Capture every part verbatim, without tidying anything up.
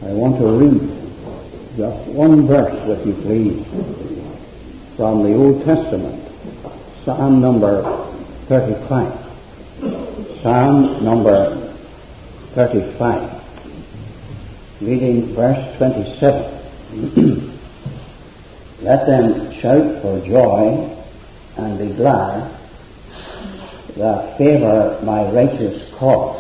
I want to read just one verse with you, please, from the Old Testament, Psalm number thirty-five. Psalm number thirty-five, reading verse twenty-seven. Let them shout for joy and be glad that favour my righteous cause.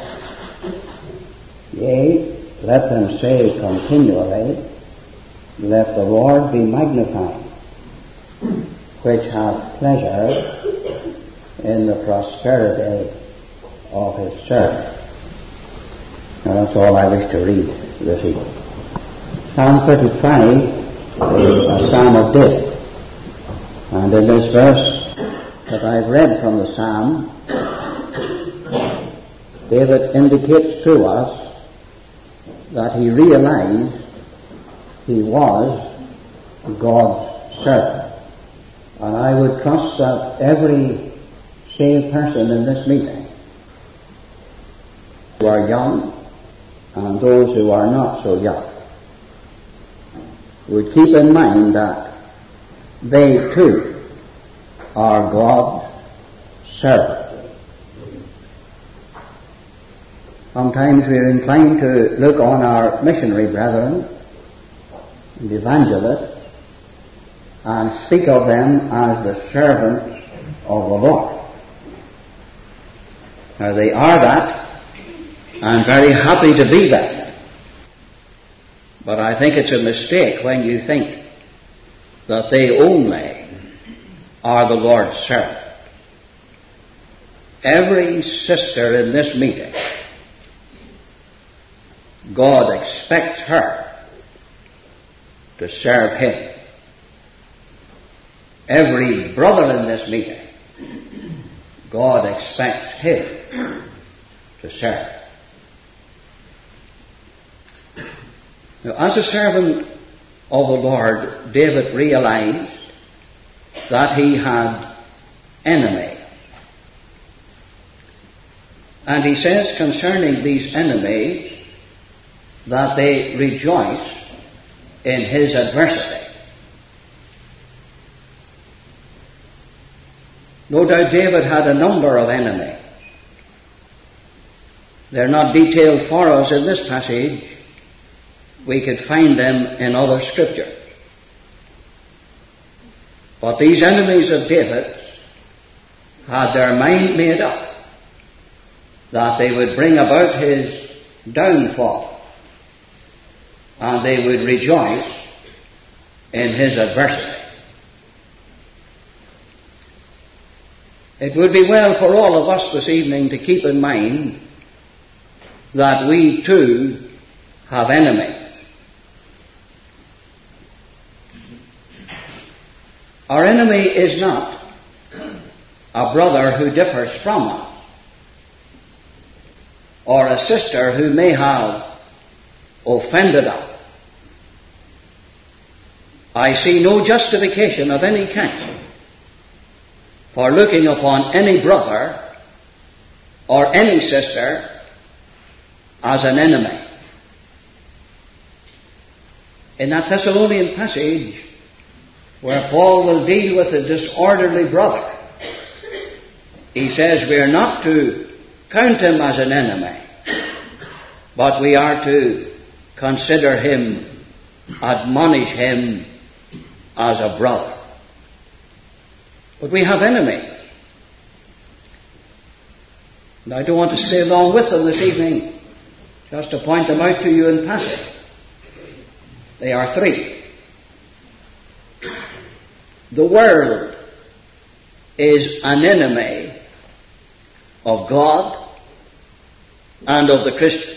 Yea, let them say continually, let the Lord be magnified, which hath pleasure in the prosperity of his servant. Now that's all I wish to read this evening. Psalm thirty-five is a psalm of David. And in this verse that I've read from the psalm, David indicates to us that he realized he was God's servant. And I would trust that every saved person in this meeting, who are young and those who are not so young, would keep in mind that they too are God's servants. Sometimes we are inclined to look on our missionary brethren and evangelists and speak of them as the servants of the Lord. Now they are that, and very happy to be that. But I think it's a mistake when you think that they only are the Lord's servant. Every sister in this meeting, God expects her to serve Him. Every brother in this meeting, God expects him to serve. Now, as a servant of the Lord, David realized that he had enemies. And he says concerning these enemies that they rejoice in his adversity. No doubt David had a number of enemies. They're not detailed for us in this passage. We could find them in other scriptures. But these enemies of David had their mind made up that they would bring about his downfall, and they would rejoice in his adversity. It would be well for all of us this evening to keep in mind that we too have enemies. Our enemy is not a brother who differs from us, or a sister who may have offended us. I see no justification of any kind for looking upon any brother or any sister as an enemy. In that Thessalonian passage where Paul will deal with a disorderly brother, he says we are not to count him as an enemy, but we are to consider him, admonish him as a brother. But we have enemies. And I don't want to stay long with them this evening, just to point them out to you in passing. They are three. The world is an enemy of God and of the Christian.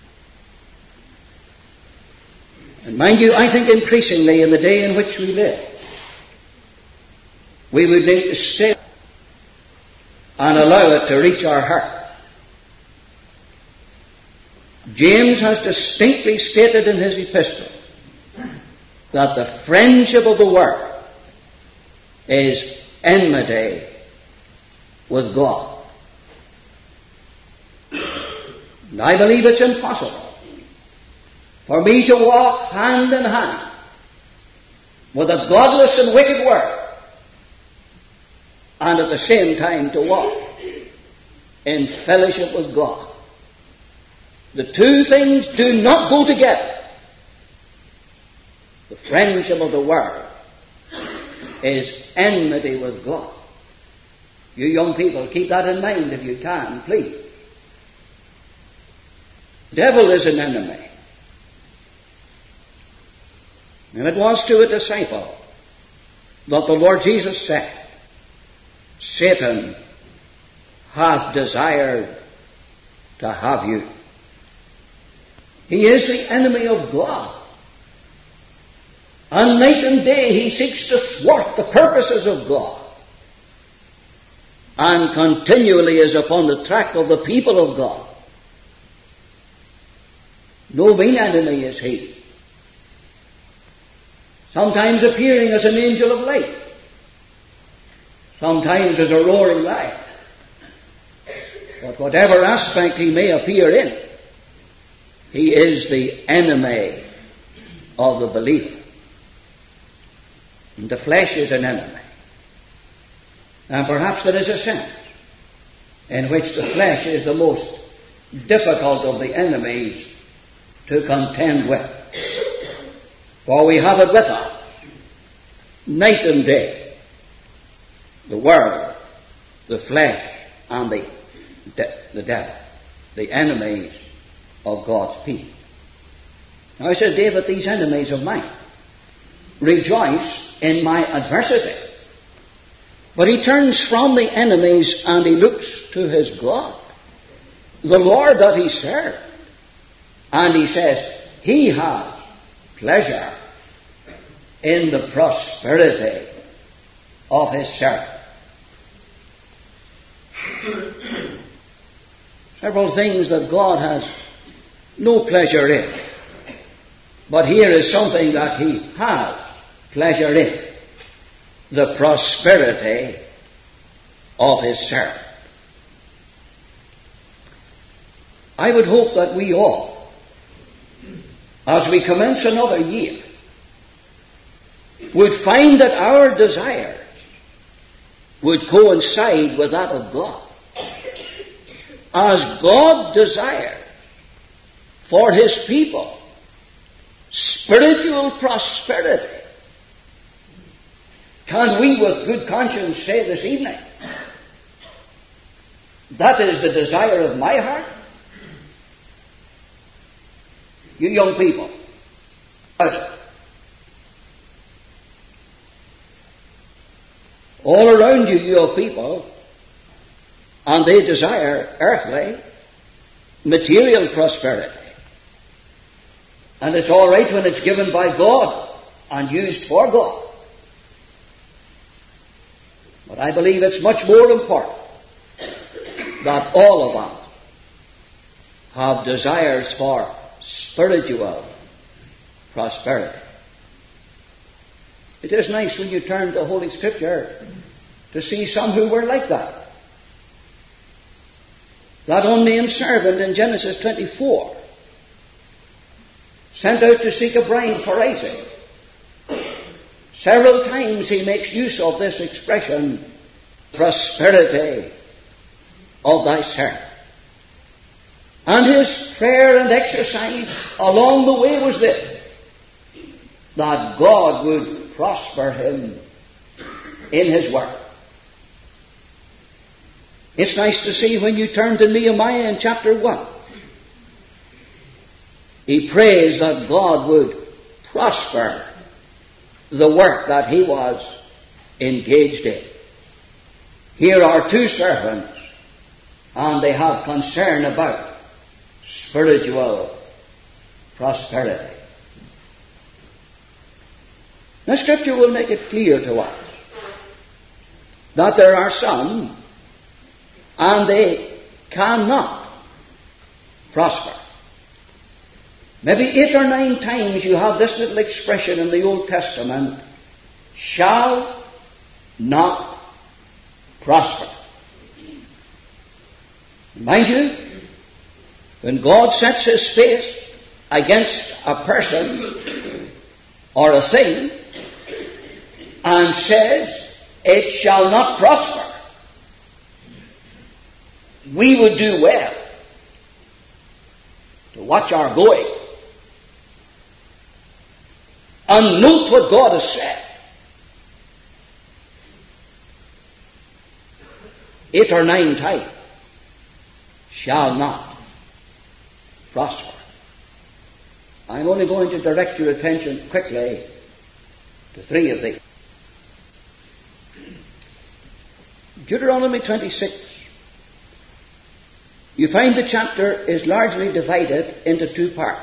And mind you, I think increasingly in the day in which we live, we would need to stay and allow it to reach our heart. James has distinctly stated in his epistle that the friendship of the world is enmity with God. And I believe it's impossible for me to walk hand in hand with a godless and wicked world, and at the same time to walk in fellowship with God. The two things do not go together. The friendship of the world is enmity with God. You young people, keep that in mind if you can, please. The devil is an enemy. And it was to a disciple that the Lord Jesus said, Satan hath desired to have you. He is the enemy of God. And night and day he seeks to thwart the purposes of God, and continually is upon the track of the people of God. No mean enemy is he. Sometimes appearing as an angel of light, sometimes as a roaring lion. But whatever aspect he may appear in, he is the enemy of the believer. And the flesh is an enemy. And perhaps there is a sense in which the flesh is the most difficult of the enemies to contend with. For we have it with us, night and day. The world, the flesh, and the, de- the devil, the enemies of God's people. Now, says David, these enemies of mine rejoice in my adversity. But he turns from the enemies and he looks to his God, the Lord that he served. And he says, he has pleasure in the prosperity of his servant. Several things that God has no pleasure in. But here is something that he has pleasure in. The prosperity of his servant. I would hope that we all, as we commence another year, would find that our desires would coincide with that of God. As God desires for his people spiritual prosperity, can we with good conscience say this evening, that is the desire of my heart? You young people, all around you, you have people, and they desire earthly, material prosperity. And it's all right when it's given by God and used for God. But I believe it's much more important that all of us have desires for spiritual prosperity. It is nice when you turn to Holy Scripture to see some who were like that. That unnamed servant in Genesis twenty-four, sent out to seek a bride for Isaac. Several times he makes use of this expression, prosperity of thy servant. And his prayer and exercise along the way was this, that God would prosper him in his work. It's nice to see when you turn to Nehemiah in chapter one. He prays that God would prosper the work that he was engaged in. Here are two servants, and they have concern about spiritual prosperity. The Scripture will make it clear to us that there are some, and they cannot prosper. Maybe eight or nine times you have this little expression in the Old Testament, shall not prosper. Mind you, when God sets his face against a person or a thing and says, it shall not prosper, we would do well to watch our going and note what God has said. Eight or nine times shall not prosper. I'm only going to direct your attention quickly to three of these. Deuteronomy twenty-six. You find the chapter is largely divided into two parts.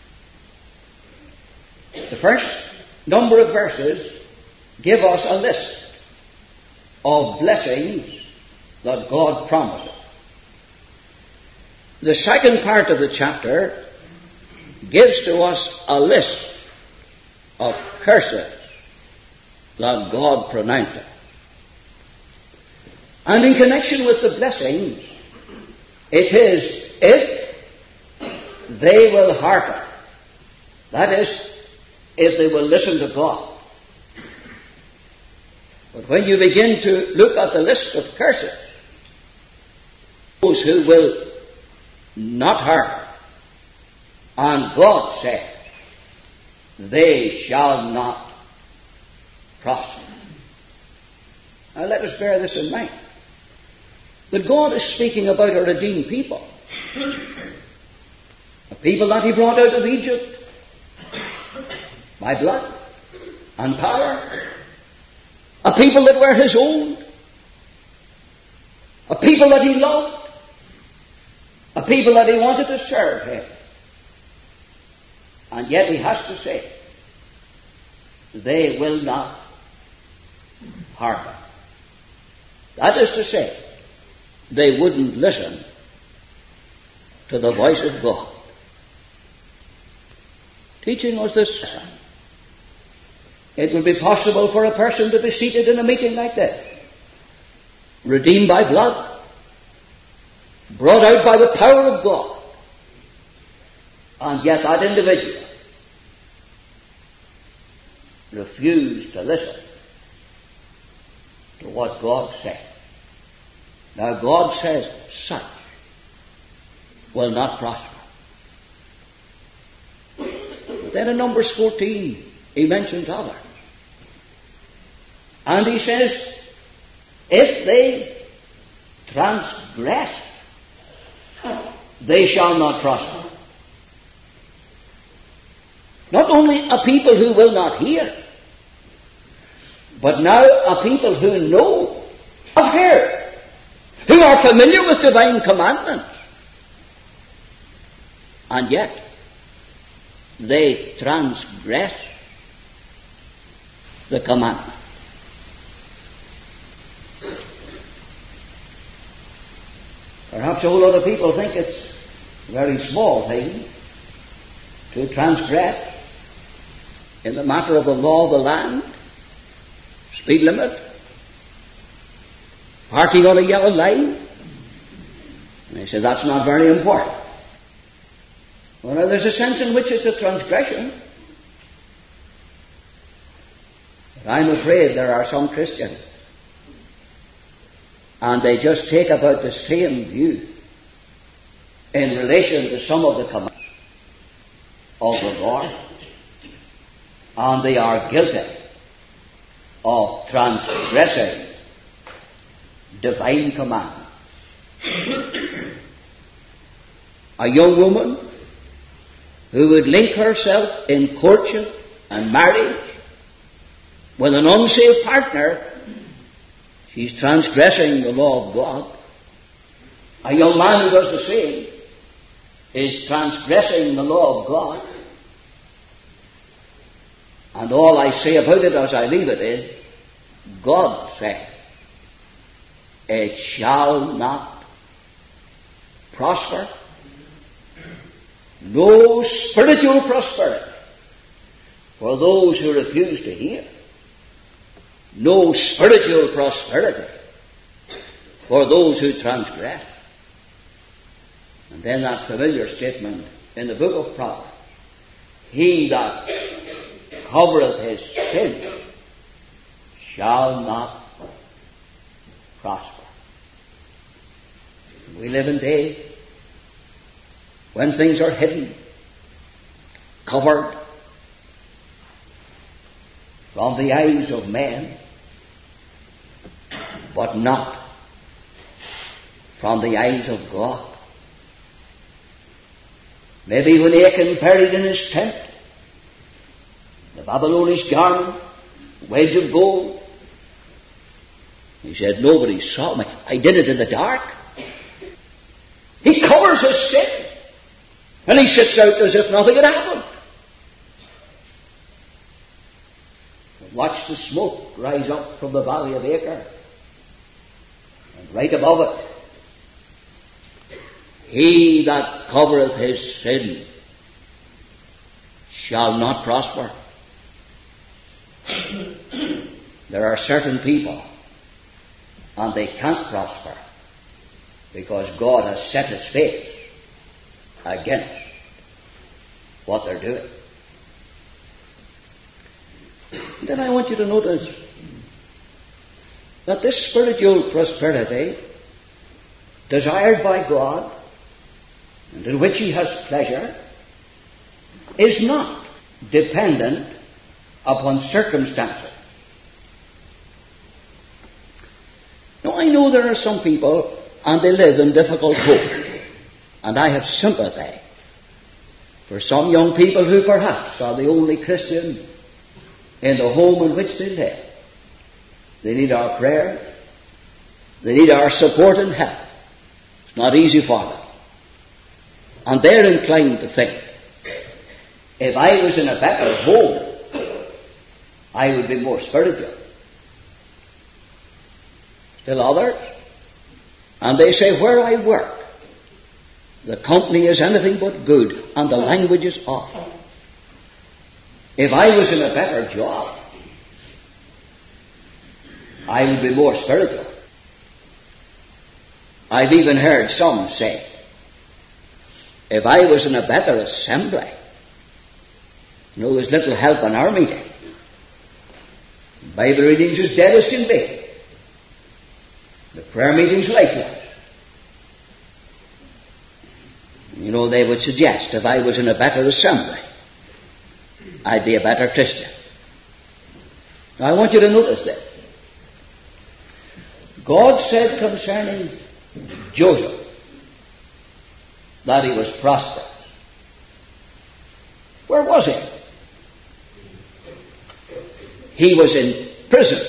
The first number of verses give us a list of blessings that God promises. The second part of the chapter gives to us a list of curses that God pronounces. And in connection with the blessings, it is if they will hearken. That is, if they will listen to God. But when you begin to look at the list of curses, those who will not hearken, and God said, they shall not prosper. Now let us bear this in mind, that God is speaking about a redeemed people. A people that He brought out of Egypt by blood and power. A people that were His own. A people that He loved. A people that He wanted to serve Him. And yet He has to say, they will not hearken. That is to say, they wouldn't listen to the voice of God. Teaching us this. It would be possible for a person to be seated in a meeting like this, redeemed by blood, brought out by the power of God, and yet that individual refused to listen to what God said. Now God says such will not prosper. But then in Numbers fourteen He mentions others. And He says, if they transgress, they shall not prosper. Not only a people who will not hear, but now a people who know, have heard, who are familiar with divine commandments, and yet they transgress the commandment. Perhaps a whole lot of people think it's a very small thing to transgress in the matter of the law of the land, speed limit, parking on a yellow line. And they say that's not very important. Well, now there's a sense in which it's a transgression. But I'm afraid there are some Christians, and they just take about the same view in relation to some of the commands of the Lord, and they are guilty of transgressing divine commandments. A young woman who would link herself in courtship and marriage with an unsaved partner, she's transgressing the law of God. A young man who does the same is transgressing the law of God. And all I say about it as I leave it is, God said, it shall not prosper. No spiritual prosperity for those who refuse to hear. No spiritual prosperity for those who transgress. And then that familiar statement in the book of Proverbs, he that covereth his sin shall not prosper. We live in days when things are hidden, covered from the eyes of men, but not from the eyes of God. Maybe when Achan buried in his tent the Babylonish garment, wedge of gold, he said, nobody saw me. I did it in the dark. He covers his sin, and he sits out as if nothing had happened. And watch the smoke rise up from the valley of Acre, and right above it, he that covereth his sin shall not prosper. There are certain people, and they can't prosper because God has set his face against what they're doing. Then I want you to notice that this spiritual prosperity, desired by God, and in which he has pleasure, is not dependent upon circumstances. Now, I know there are some people, and they live in difficult homes, and I have sympathy for some young people who perhaps are the only Christian in the home in which they live. They need our prayer. They need our support and help. It's not easy for them. And they're inclined to think, if I was in a better home, I would be more spiritual. Still others, and they say, where I work, the company is anything but good, and the language is awful. If I was in a better job, I would be more spiritual. I've even heard some say, if I was in a better assembly, you know, there's little help in our meeting. Bible readings as dead as can be. The prayer meetings likewise. You know, they would suggest if I was in a better assembly, I'd be a better Christian. Now I want you to notice this. God said concerning Joseph that he was prosperous. Where was he? He was in prison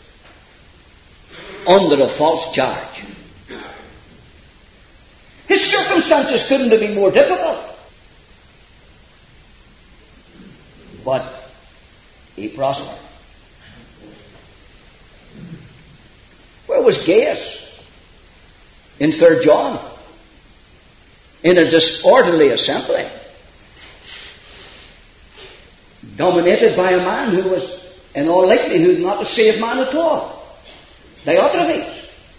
under a false charge. His circumstances couldn't have been more difficult. But he prospered. Where was Gaius? In Third John. In a disorderly assembly. Dominated by a man who was, in all likelihood, not a saved man at all. Diotrephes.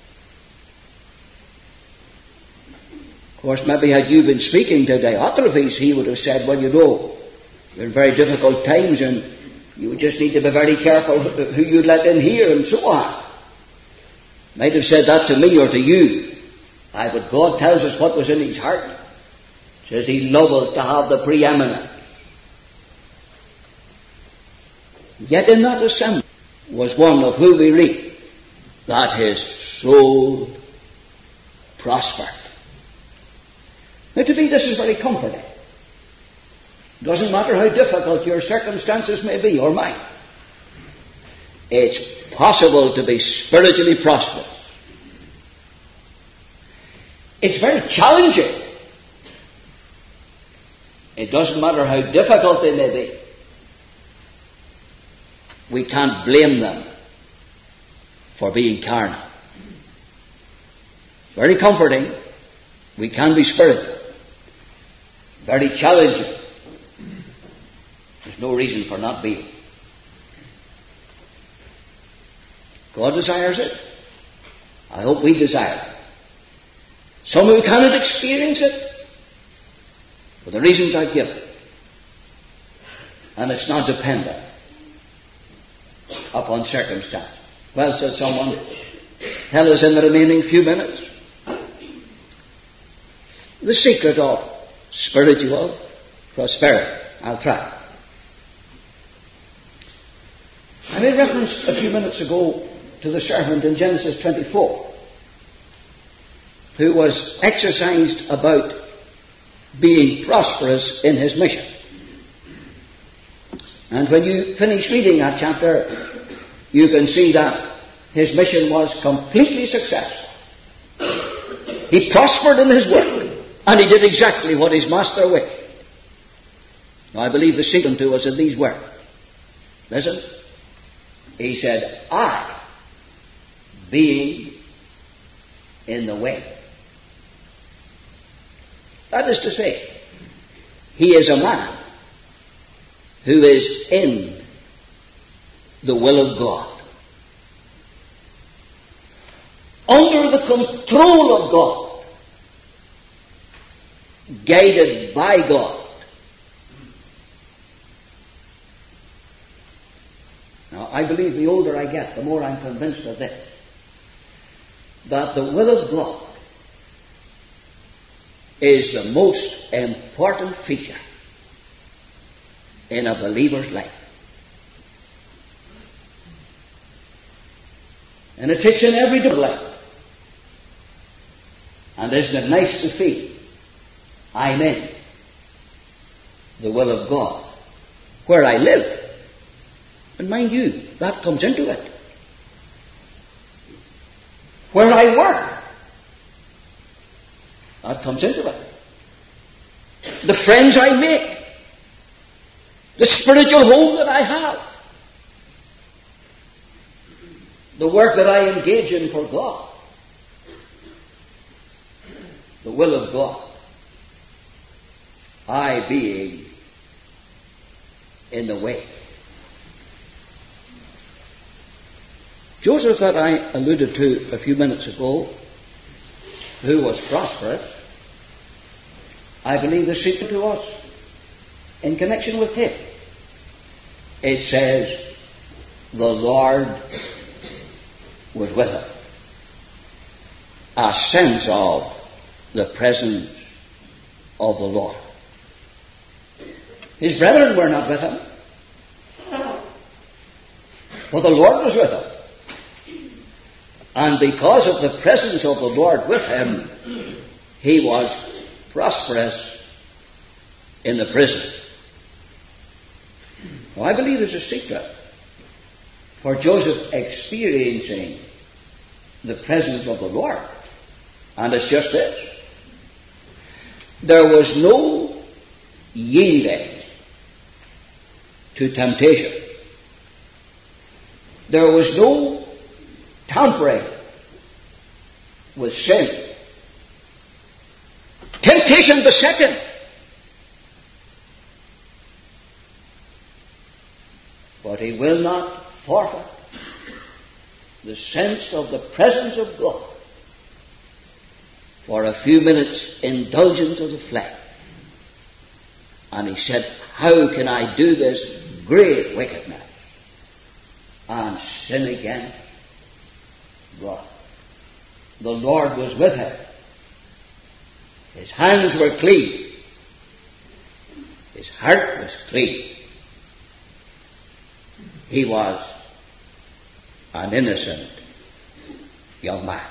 Of course, maybe had you been speaking to Diotrephes, he would have said, well, you know, you're in very difficult times and you just need to be very careful who you let in here and so on. Might have said that to me or to you. Aye, but God tells us what was in his heart. Says he loves to have the preeminent. Yet in that assembly was one of whom we read that his soul prospered. Now to me this is very comforting. It doesn't matter how difficult your circumstances may be or mine. It's possible to be spiritually prosperous. It's very challenging. It doesn't matter how difficult they may be. We can't blame them for being carnal. Very comforting. We can be spiritual. Very challenging. There's no reason for not being. God desires it. I hope we desire it. Some who cannot experience it, for the reasons I've given, And it's not dependent upon circumstance. Well, said someone, tell us in the remaining few minutes the secret of spiritual prosperity. I'll try. I made reference a few minutes ago to the servant in Genesis twenty-four who was exercised about being prosperous in his mission. And when you finish reading that chapter, you can see that his mission was completely successful. He prospered in his work, and he did exactly what his master wished. Now, I believe the secret to us in these words. Listen. He said, I, being in the way. That is to say, he is a man who is in the will of God, under the control of God, guided by God. Now, I believe the older I get, the more I'm convinced of this, that the will of God is the most important feature in a believer's life. And it takes in every day of life. And isn't it nice to feel I'm in the will of God where I live? And mind you, that comes into it. Where I work, that comes into it. The friends I make, the spiritual home that I have, the work that I engage in for God, the will of God, I being in the way. Joseph, that I alluded to a few minutes ago, who was prosperous, I believe the secret to us in connection with him. It says, the Lord was with him. A sense of the presence of the Lord. His brethren were not with him, but the Lord was with him. And because of the presence of the Lord with him, he was prosperous in the prison. Now, I believe there's a secret for Joseph experiencing the presence of the Lord. And it's just this. There was no yielding to temptation. There was no tampering with sin. Temptation beset him. But he will not forfeit the sense of the presence of God for a few minutes' indulgence of the flesh. And he said, how can I do this great wickedness and sin against God? The Lord was with him. His hands were clean. His heart was clean. He was an innocent young man.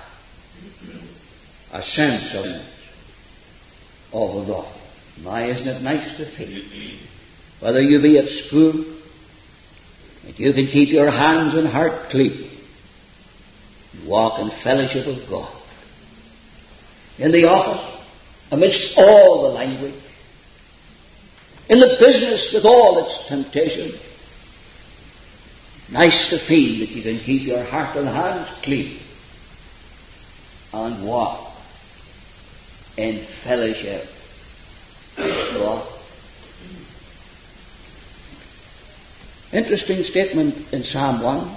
A sense of, of the Lord. My, isn't it nice to feel? Whether you be at school, that you can keep your hands and heart clean. Walk in fellowship with God. In the office, amidst all the language. In the business with all its temptation. Nice to feel that you can keep your heart and hands clean. And walk in fellowship with God. Interesting statement in Psalm one.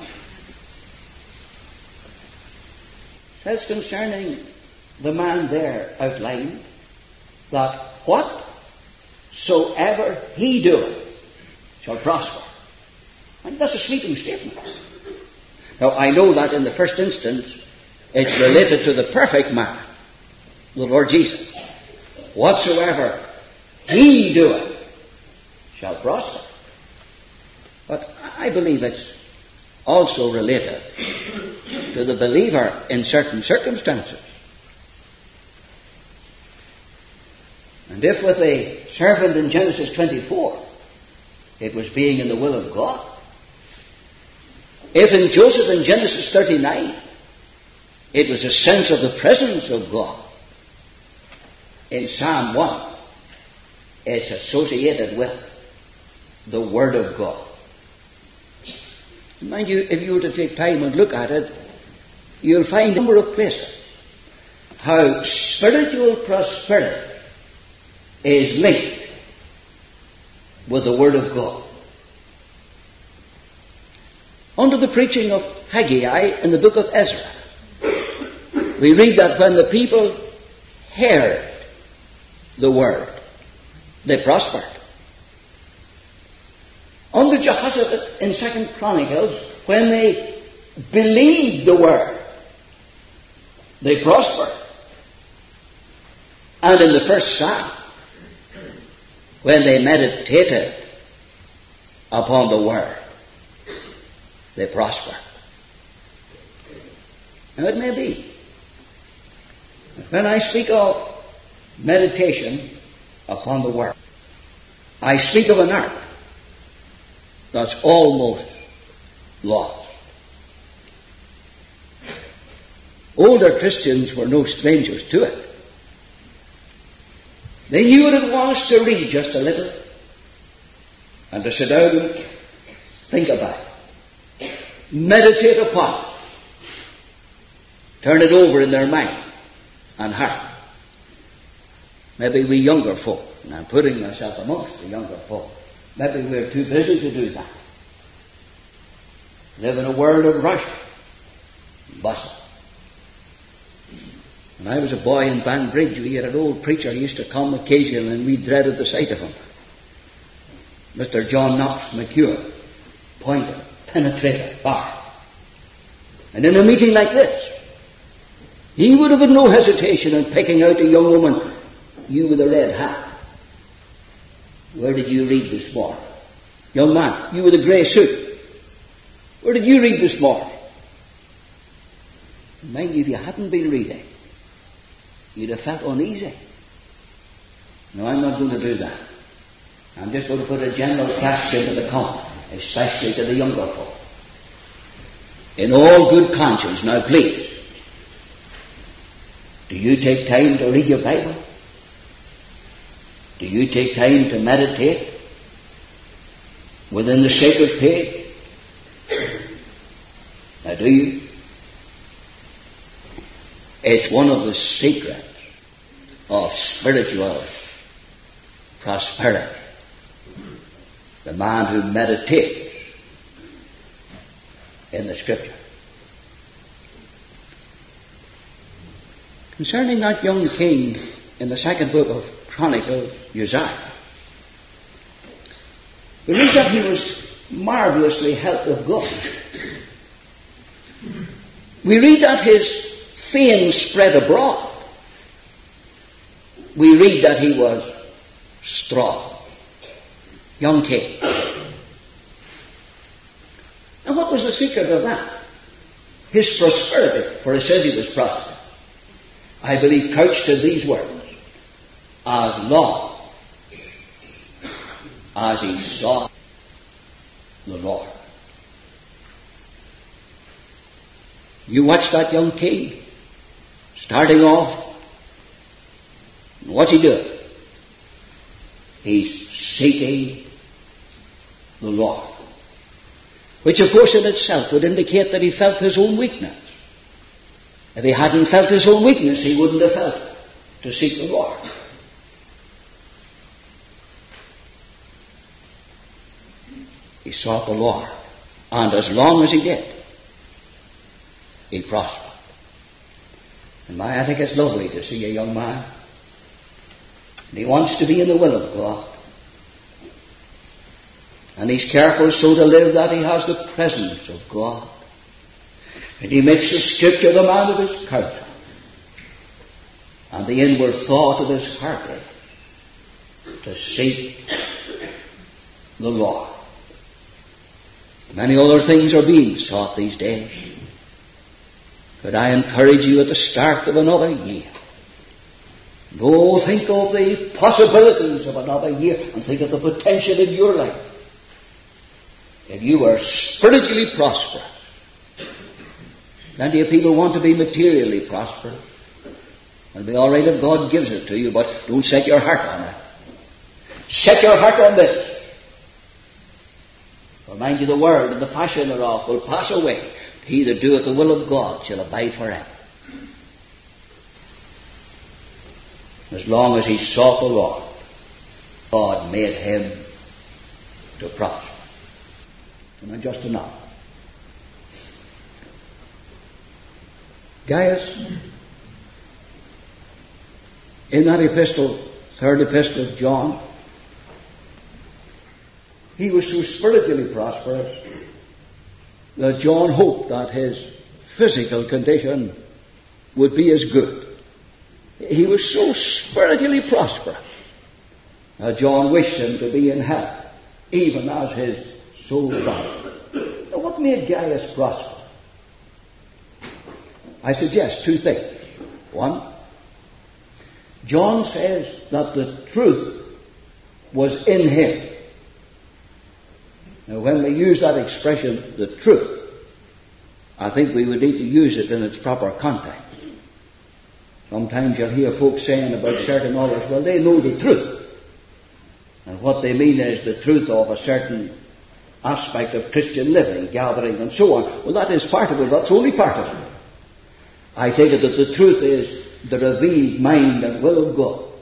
Says concerning the man there outlined that whatsoever he doeth, shall prosper. And that's a sweeping statement. Now, I know that in the first instance, it's related to the perfect man, the Lord Jesus. Whatsoever he doeth shall prosper. But I believe it's also related to the believer in certain circumstances. And if with the servant in Genesis twenty-four, it was being in the will of God, if in Joseph in Genesis thirty-nine, it was a sense of the presence of God, in Psalm one, it's associated with the Word of God. Mind you, if you were to take time and look at it, you'll find a number of places how spiritual prosperity is linked with the Word of God. Under the preaching of Haggai in the book of Ezra, we read that when the people heard the Word, they prospered. Under Jehoshaphat in Second Chronicles, when they believed the Word, they prospered. And in the first Psalm, when they meditated upon the Word, they prospered. Now it may be that when I speak of meditation upon the Word, I speak of an art that's almost lost. Older Christians were no strangers to it. They knew what it was to read just a little and to sit down and think about it, meditate upon it, turn it over in their mind and heart. Maybe we younger folk, and I'm putting myself amongst the younger folk, maybe we're too busy to do that. Live in a world of rush and bustle. When I was a boy in Banbridge, we had an old preacher who used to come occasionally, and we dreaded the sight of him. Mister John Knox McCure, pointer, penetrator, bar. And in a meeting like this, he would have had no hesitation in picking out a young woman, you with a red hat. Where did you read this morning? Young man, you with a grey suit. Where did you read this morning? Mind you, if you hadn't been reading, you'd have felt uneasy. No, I'm not going to do that. I'm just going to put a general question to the common, especially to the younger folk. In all good conscience, now please, do you take time to read your Bible? Do you take time to meditate within the sacred page? Now do you? It's one of the secrets of spiritual prosperity. The man who meditates in the Scripture. Concerning that young king in the second book of Chronicles, Uzziah, we read that he was marvelously helped of God. We read that his fame spread abroad. We read that he was strong. Young king. Now what was the secret of that? His prosperity, for it says he was prosperous. I believe couched in these words, as long as he saw the Lord. You watch that young king starting off. What's he doing? He's seeking the Lord. Which of course in itself would indicate that he felt his own weakness. If he hadn't felt his own weakness, he wouldn't have felt it to seek the Lord. He sought the Lord. And as long as he did, he prospered. And my, I think it's lovely to see a young man. And he wants to be in the will of God. And he's careful so to live that he has the presence of God. And he makes the Scripture the man of his counsel, and the inward thought of his heart to seek the Lord. Many other things are being sought these days. But I encourage you at the start of another year. No, think of the possibilities of another year and think of the potential in your life. If you are spiritually prosperous, plenty of people want to be materially prosperous. It'll be all right if God gives it to you, but don't set your heart on it. Set your heart on this. For mind you, the world and the fashion thereof will pass away. He that doeth the will of God shall abide forever. As long as he sought the Lord, God made him to prosper. And just enough. Gaius, in that epistle, third epistle of John, he was so spiritually prosperous that John hoped that his physical condition would be as good. He was so spiritually prosperous that John wished him to be in health, even as his soul prospered. Now, what made Gaius prosper? I suggest two things. One, John says that the truth was in him. Now, when we use that expression, the truth, I think we would need to use it in its proper context. Sometimes you'll hear folks saying about certain others, well, they know the truth. And what they mean is the truth of a certain aspect of Christian living, gathering, and so on. Well, that is part of it. That's only part of it. I take it that the truth is the revealed mind and will of God.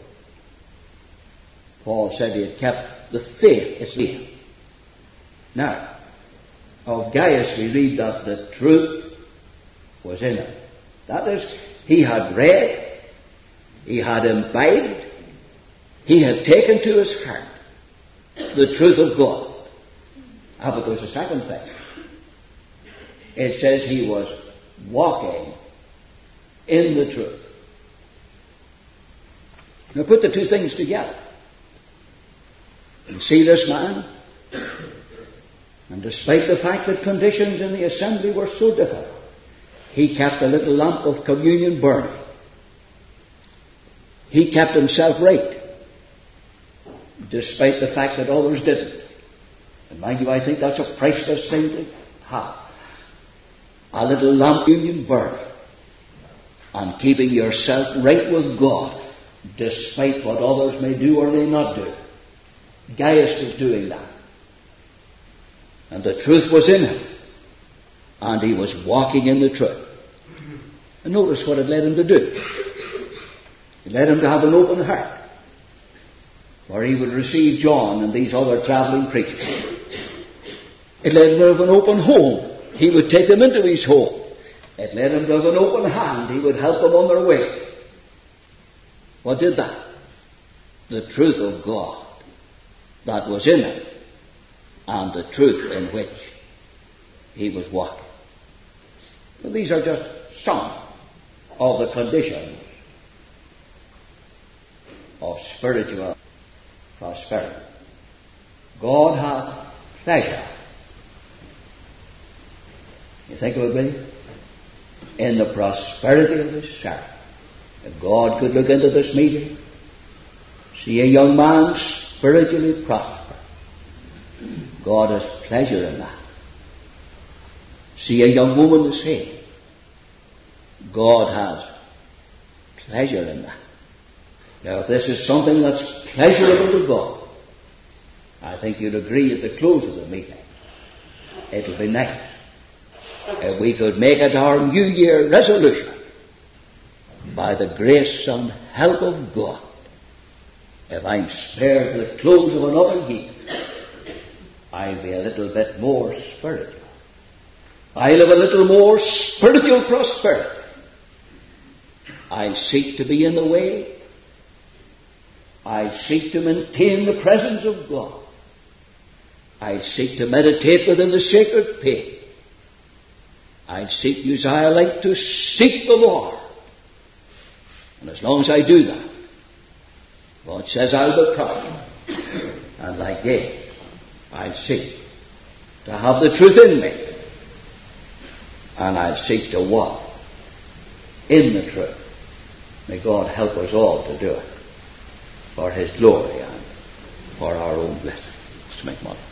Paul said he had kept the faith. It's real. Now, of Gaius we read that the truth was in him. That is, he had read, he had imbibed, he had taken to his heart the truth of God. Ah, but there's a second thing. It says he was walking in the truth. Now put the two things together. You see this man? And despite the fact that conditions in the assembly were so difficult, he kept a little lamp of communion burning. He kept himself right, despite the fact that others didn't. And mind you, I think that's a priceless thing to have. A little lamp of communion burning, and keeping yourself right with God, despite what others may do or may not do. Gaius was doing that. And the truth was in him. And he was walking in the truth. And notice what it led him to do. It led him to have an open heart, where he would receive John and these other traveling preachers. It led him to have an open home. He would take them into his home. It led him to have an open hand. He would help them on their way. What did that? The truth of God that was in him, and the truth in which he was walking. Well, these are just some of the conditions of spiritual prosperity. God hath pleasure. You think it would be? In the prosperity of his servant. If God could look into this meeting, see a young man spiritually prosper, God has pleasure in that. See a young woman the same, God has pleasure in that. Now, if this is something that's pleasurable to God, I think you'd agree at the close of the meeting, it'll be nice if we could make it our New Year resolution, by the grace and help of God, if I'm spared to the close of another year, I'll be a little bit more spiritual. I'll have a little more spiritual prosperity. I'll seek to be in the way. I'll seek to maintain the presence of God. I'd seek to meditate within the sacred page. I'd seek, Uzziah like, to seek the Lord. And as long as I do that, God says I'll be proud. And like David, I'd seek to have the truth in me. And I'd seek to walk in the truth. May God help us all to do it for His glory and for our own blessing. To make money.